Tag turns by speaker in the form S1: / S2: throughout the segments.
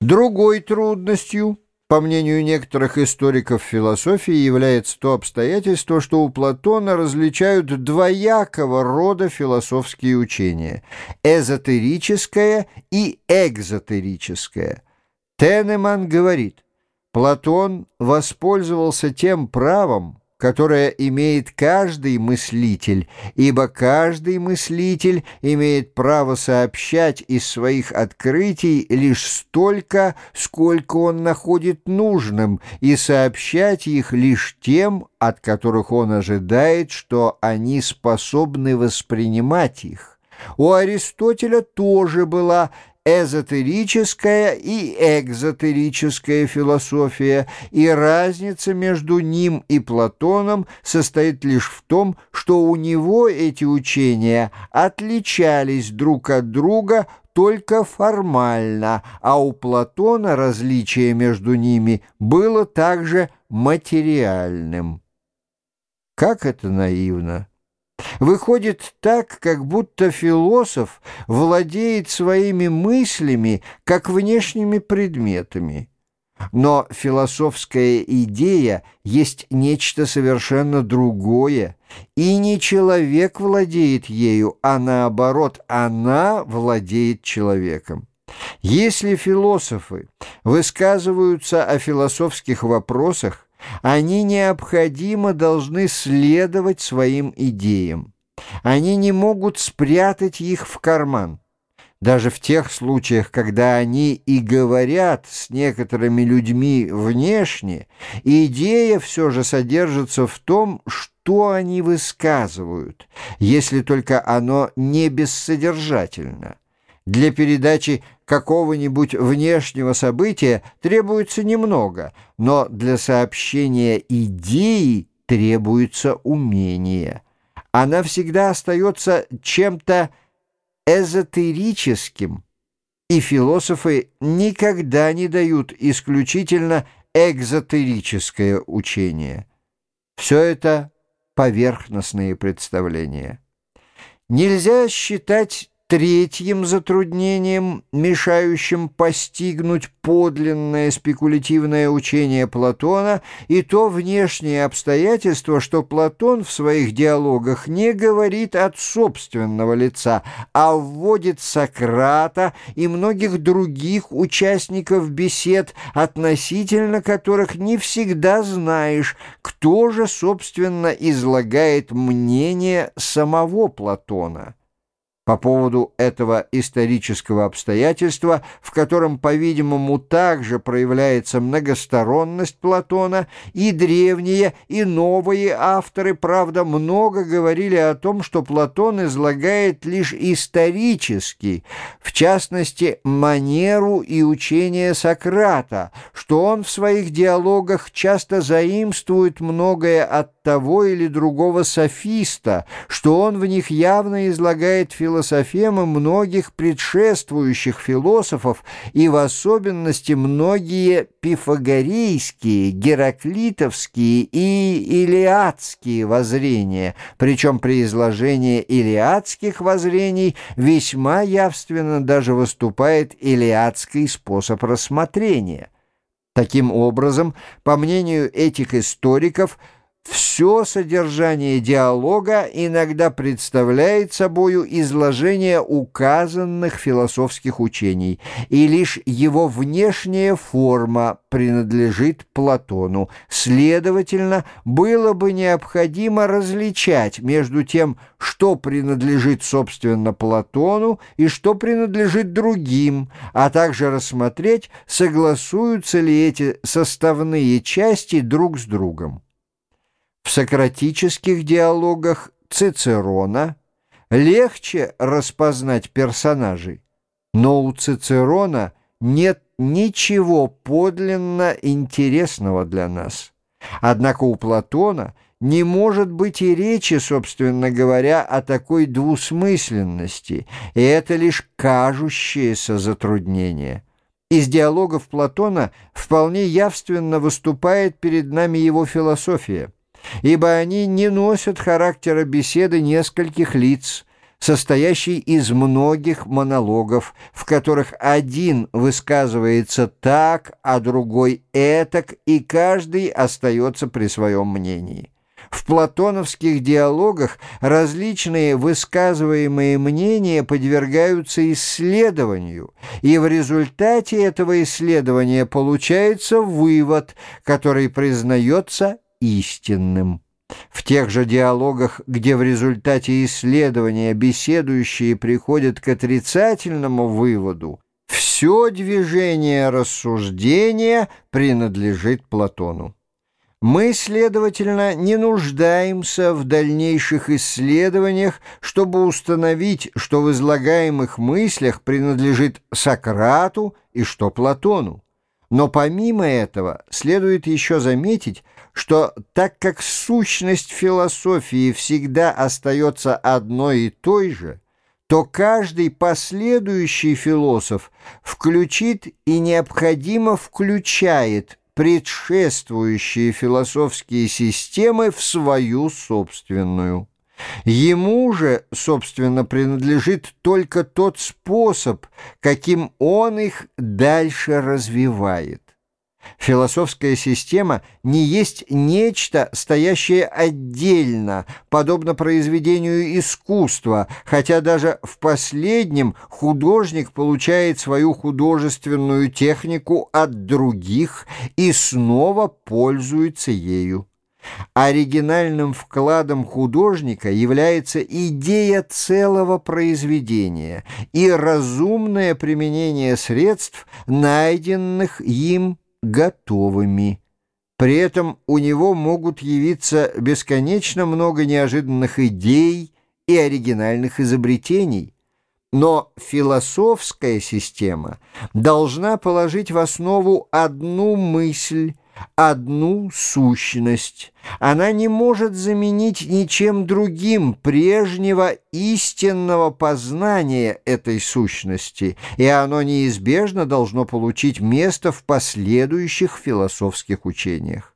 S1: Другой трудностью, по мнению некоторых историков философии, является то обстоятельство, что у Платона различают двоякого рода философские учения – эзотерическое и экзотерическое. Тенеман говорит, Платон воспользовался тем правом, которое имеет каждый мыслитель, ибо каждый мыслитель имеет право сообщать из своих открытий лишь столько, сколько он находит нужным, и сообщать их лишь тем, от которых он ожидает, что они способны воспринимать их. У Аристотеля тоже была эзотерическая и экзотерическая философия, и разница между ним и Платоном состоит лишь в том, что у него эти учения отличались друг от друга только формально, а у Платона различие между ними было также материальным. Как это наивно! Выходит так, как будто философ владеет своими мыслями, как внешними предметами. Но философская идея есть нечто совершенно другое, и не человек владеет ею, а наоборот, она владеет человеком. Если философы высказываются о философских вопросах, они необходимо должны следовать своим идеям. Они не могут спрятать их в карман. Даже в тех случаях, когда они и говорят с некоторыми людьми внешне, идея все же содержится в том, что они высказывают, если только оно не бессодержательно. Для передачи какого-нибудь внешнего события требуется немного, но для сообщения идеи требуется умение. Она всегда остается чем-то эзотерическим, и философы никогда не дают исключительно экзотерическое учение. Все это поверхностные представления. Нельзя считать третьим затруднением, мешающим постигнуть подлинное спекулятивное учение Платона, и то внешнее обстоятельство, что Платон в своих диалогах не говорит от собственного лица, а вводит Сократа и многих других участников бесед, относительно которых не всегда знаешь, кто же, собственно, излагает мнение самого Платона. По поводу этого исторического обстоятельства, в котором, по-видимому, также проявляется многосторонность Платона, и древние, и новые авторы, правда, много говорили о том, что Платон излагает лишь исторически, в частности, манеру и учение Сократа, что он в своих диалогах часто заимствует многое от того или другого софиста, что он в них явно излагает философемы многих предшествующих философов и в особенности многие пифагорейские, гераклитовские и илиадские воззрения, причем при изложении илиадских воззрений весьма явственно даже выступает илиадский способ рассмотрения. Таким образом, по мнению этих историков, все содержание диалога иногда представляет собою изложение указанных философских учений, и лишь его внешняя форма принадлежит Платону. Следовательно, было бы необходимо различать между тем, что принадлежит, собственно, Платону и что принадлежит другим, а также рассмотреть, согласуются ли эти составные части друг с другом. В сократических диалогах Цицерона легче распознать персонажей, но у Цицерона нет ничего подлинно интересного для нас. Однако у Платона не может быть и речи, собственно говоря, о такой двусмысленности, и это лишь кажущееся затруднение. Из диалогов Платона вполне явственно выступает перед нами его философия, ибо они не носят характера беседы нескольких лиц, состоящий из многих монологов, в которых один высказывается так, а другой этак, и каждый остается при своем мнении. В платоновских диалогах различные высказываемые мнения подвергаются исследованию, и в результате этого исследования получается вывод, который признается истинным. В тех же диалогах, где в результате исследования беседующие приходят к отрицательному выводу, все движение рассуждения принадлежит Платону. Мы, следовательно, не нуждаемся в дальнейших исследованиях, чтобы установить, что в излагаемых мыслях принадлежит Сократу и что Платону. Но помимо этого следует еще заметить, что так как сущность философии всегда остается одной и той же, то каждый последующий философ включит и необходимо включает предшествующие философские системы в свою собственную. Ему же, собственно, принадлежит только тот способ, каким он их дальше развивает. Философская система не есть нечто, стоящее отдельно, подобно произведению искусства, хотя даже в последнем художник получает свою художественную технику от других и снова пользуется ею. Оригинальным вкладом художника является идея целого произведения и разумное применение средств, найденных им готовыми. При этом у него могут явиться бесконечно много неожиданных идей и оригинальных изобретений. Но философская система должна положить в основу одну мысль, одну сущность. Она не может заменить ничем другим прежнего истинного познания этой сущности, и оно неизбежно должно получить место в последующих философских учениях.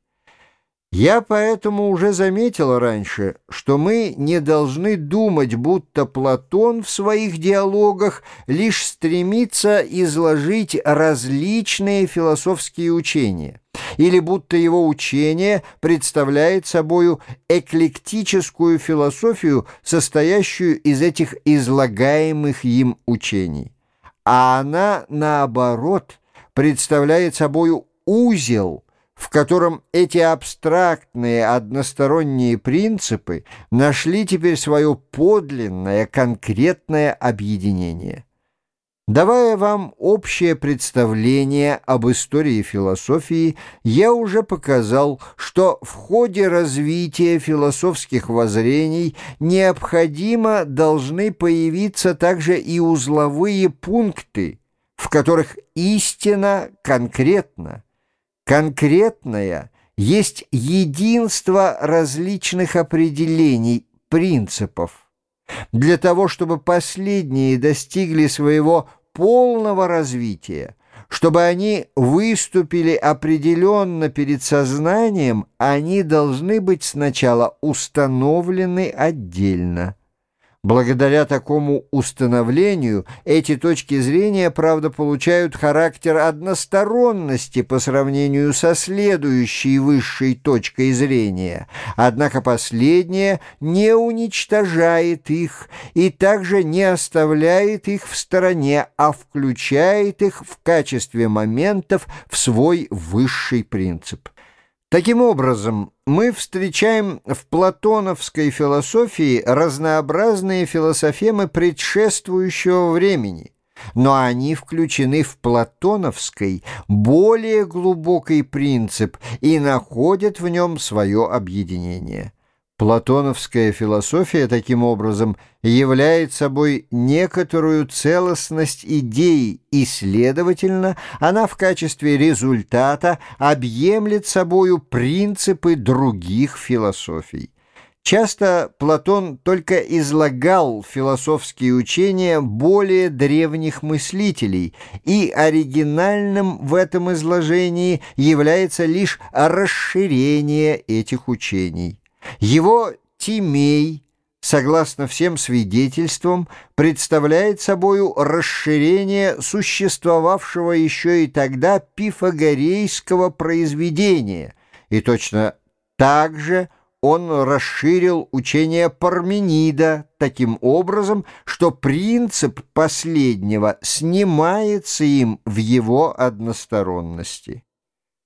S1: Я поэтому уже заметил раньше, что мы не должны думать, будто Платон в своих диалогах лишь стремится изложить различные философские учения, или будто его учение представляет собою эклектическую философию, состоящую из этих излагаемых им учений. А она, наоборот, представляет собою узел, в котором эти абстрактные односторонние принципы нашли теперь свое подлинное конкретное объединение. Давая вам общее представление об истории философии, я уже показал, что в ходе развития философских воззрений необходимо должны появиться также и узловые пункты, в которых истина конкретна. Конкретное есть единство различных определений, принципов. Для того, чтобы последние достигли своего полного развития, чтобы они выступили определенно перед сознанием, они должны быть сначала установлены отдельно. Благодаря такому установлению эти точки зрения, правда, получают характер односторонности по сравнению со следующей высшей точкой зрения, однако последняя не уничтожает их и также не оставляет их в стороне, а включает их в качестве моментов в свой высший принцип. Таким образом, мы встречаем в платоновской философии разнообразные философемы предшествующего времени, но они включены в платоновский более глубокий принцип и находят в нем свое объединение. Платоновская философия, таким образом, является собой некоторую целостность идей, и, следовательно, она в качестве результата объемлет собою принципы других философий. Часто Платон только излагал философские учения более древних мыслителей, и оригинальным в этом изложении является лишь расширение этих учений. Его Тимей согласно всем свидетельствам, представляет собою расширение существовавшего еще и тогда пифагорейского произведения, и точно так же он расширил учение Парменида таким образом, что принцип последнего снимается им в его односторонности.